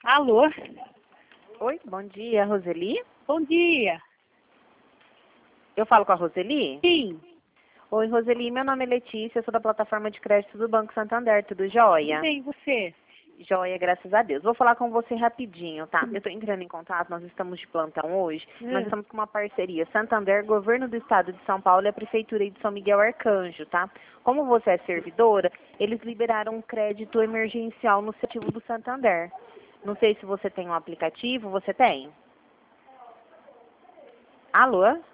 Alô? Oi, bom dia, Roseli. Bom dia. Eu falo com a Roseli? Sim. Oi, Roseli, meu nome é Letícia, eu sou da plataforma de crédito do Banco Santander, tudo jóia? Bem, você? Jóia, graças a Deus. Vou falar com você rapidinho, tá? Eu estou entrando em contato, nós estamos de plantão hoje, nós estamos com uma parceria Santander, Governo do Estado de São Paulo e a Prefeitura de São Miguel Arcanjo, tá? Como você é servidora, eles liberaram um crédito emergencial no seu ativo do Santander. Não sei se você tem um aplicativo, você tem? Alô?